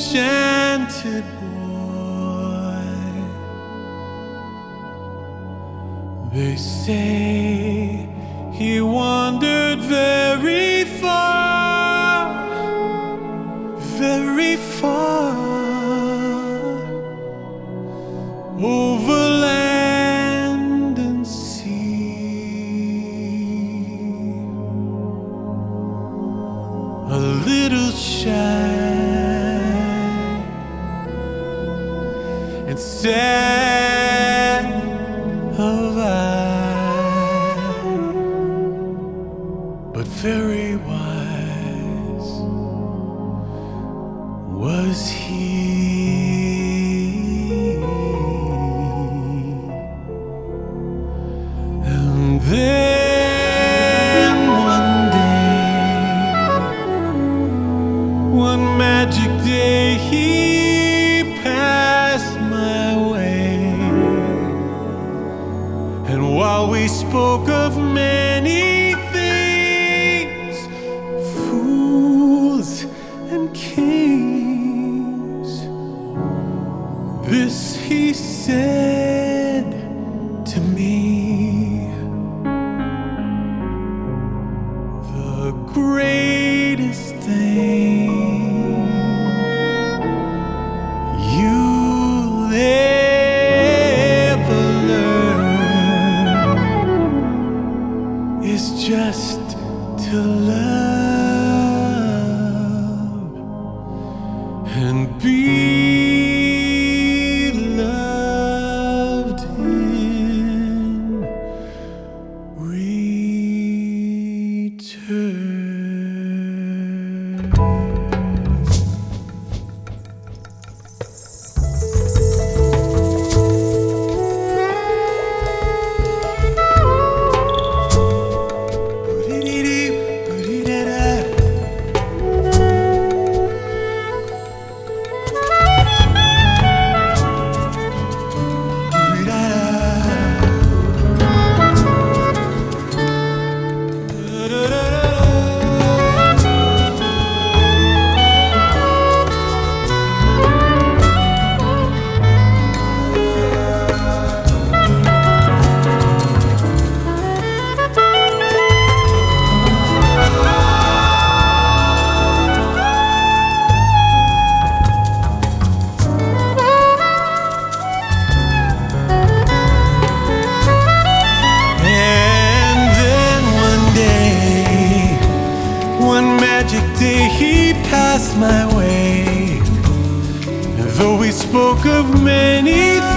enchanted boy. They say he wandered very far, very far, over land and sea. A little shy and sad of eye, but very wise was he. And then one day, one magic day, he passed my way. And while we spoke of many things, fools and kings, this he said to me: the greatest thing you'll ever learn is just to love and be loved in return. He passed my way, and though we spoke of many